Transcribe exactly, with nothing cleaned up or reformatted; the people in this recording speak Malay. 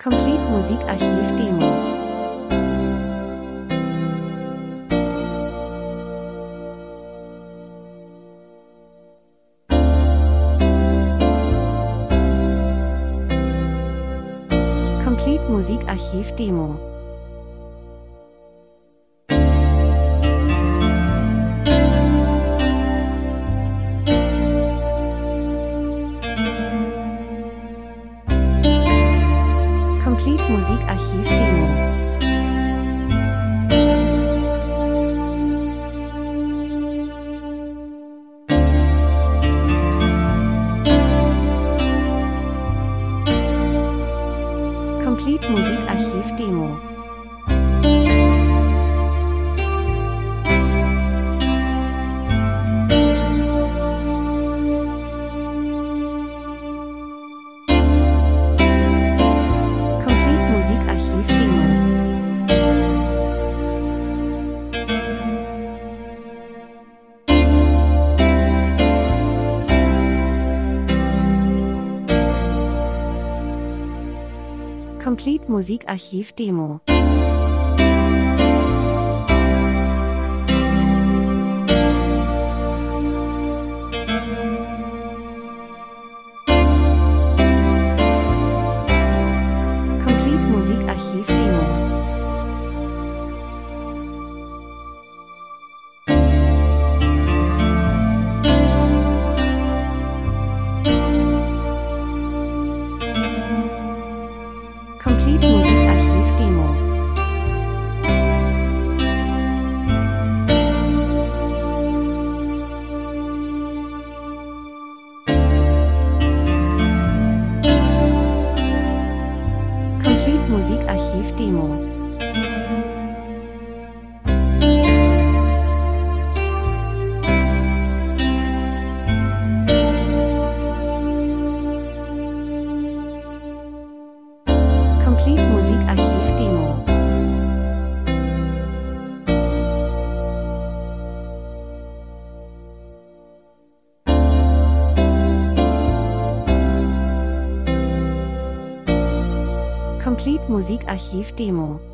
Complete Musikarchiv Demo. Complete Musikarchiv Demo. Complete Musikarchiv Demo. Complete Musikarchiv Demo. Complete Musikarchiv Demo. Complete Musikarchiv Demo. Complete Musikarchiv Demo. Complete Musikarchiv Demo. Complete Musikarchiv Demo. Complete Musikarchiv Demo. Complete Musikarchiv Demo.